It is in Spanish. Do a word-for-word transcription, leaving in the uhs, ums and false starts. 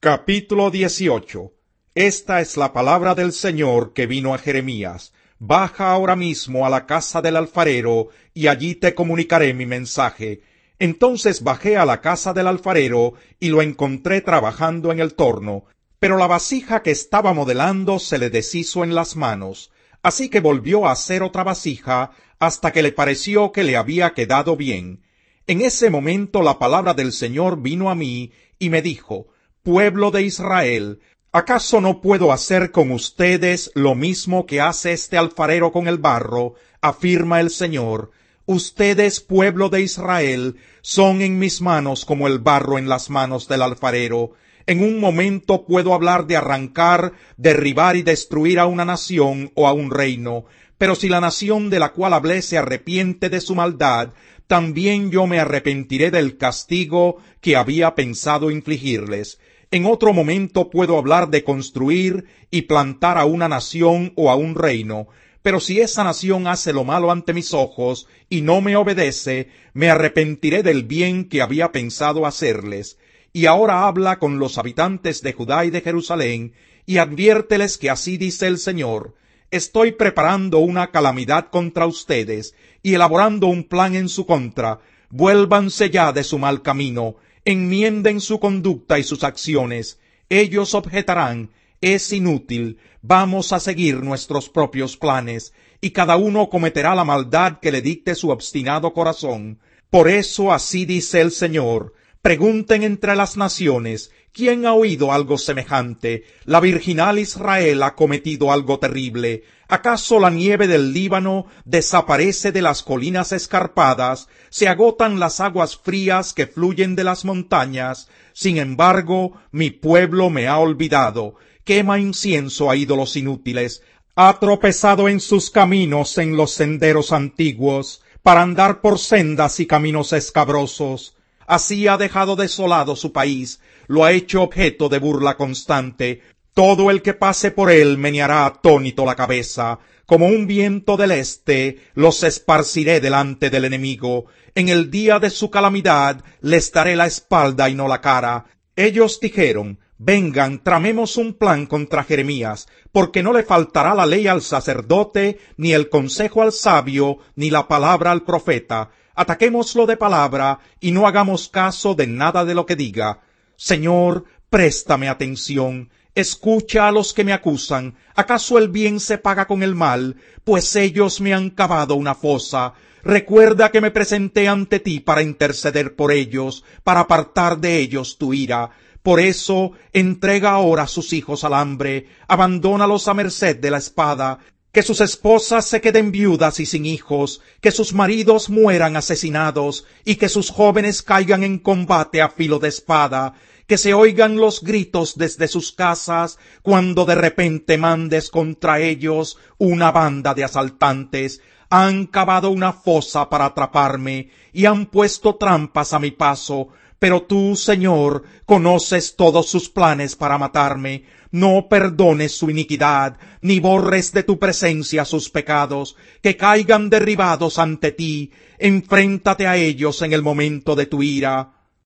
Capítulo dieciocho. Esta es la palabra del Señor que vino a Jeremías. Baja ahora mismo a la casa del alfarero, y allí te comunicaré mi mensaje. Entonces bajé a la casa del alfarero, y lo encontré trabajando en el torno, pero la vasija que estaba modelando se le deshizo en las manos. Así que volvió a hacer otra vasija, hasta que le pareció que le había quedado bien. En ese momento la palabra del Señor vino a mí, y me dijo: Pueblo de Israel, ¿acaso no puedo hacer con ustedes lo mismo que hace este alfarero con el barro? Afirma el Señor. Ustedes, pueblo de Israel, son en mis manos como el barro en las manos del alfarero. En un momento puedo hablar de arrancar, derribar y destruir a una nación o a un reino, pero si la nación de la cual hablé se arrepiente de su maldad, también yo me arrepentiré del castigo que había pensado infligirles. En otro momento puedo hablar de construir y plantar a una nación o a un reino, pero si esa nación hace lo malo ante mis ojos y no me obedece, me arrepentiré del bien que había pensado hacerles. Y ahora habla con los habitantes de Judá y de Jerusalén, y adviérteles que así dice el Señor: Estoy preparando una calamidad contra ustedes, y elaborando un plan en su contra. Vuélvanse ya de su mal camino, enmienden su conducta y sus acciones. Ellos objetarán: es inútil, vamos a seguir nuestros propios planes, y cada uno cometerá la maldad que le dicte su obstinado corazón. Por eso así dice el Señor: pregunten entre las naciones, ¿quién ha oído algo semejante? La virginal Israel ha cometido algo terrible. ¿Acaso la nieve del Líbano desaparece de las colinas escarpadas? ¿Se agotan las aguas frías que fluyen de las montañas? Sin embargo, mi pueblo me ha olvidado. Quema incienso a ídolos inútiles. Ha tropezado en sus caminos en los senderos antiguos, para andar por sendas y caminos escabrosos. Así ha dejado desolado su país, lo ha hecho objeto de burla constante. Todo el que pase por él meneará atónito la cabeza. Como un viento del este, los esparciré delante del enemigo. En el día de su calamidad, les daré la espalda y no la cara. Ellos dijeron: vengan, tramemos un plan contra Jeremías, porque no le faltará la ley al sacerdote, ni el consejo al sabio, ni la palabra al profeta. Ataquémoslo de palabra, y no hagamos caso de nada de lo que diga. Señor, préstame atención. Escucha a los que me acusan. ¿Acaso el bien se paga con el mal? Pues ellos me han cavado una fosa. Recuerda que me presenté ante ti para interceder por ellos, para apartar de ellos tu ira. Por eso, entrega ahora a sus hijos al hambre, abandónalos a merced de la espada. Que sus esposas se queden viudas y sin hijos, que sus maridos mueran asesinados, y que sus jóvenes caigan en combate a filo de espada. Que se oigan los gritos desde sus casas, cuando de repente mandes contra ellos una banda de asaltantes. Han cavado una fosa para atraparme, y han puesto trampas a mi paso. Pero tú, Señor, conoces todos sus planes para matarme. No perdones su iniquidad, ni borres de tu presencia sus pecados. Que caigan derribados ante ti. Enfréntate a ellos en el momento de tu ira.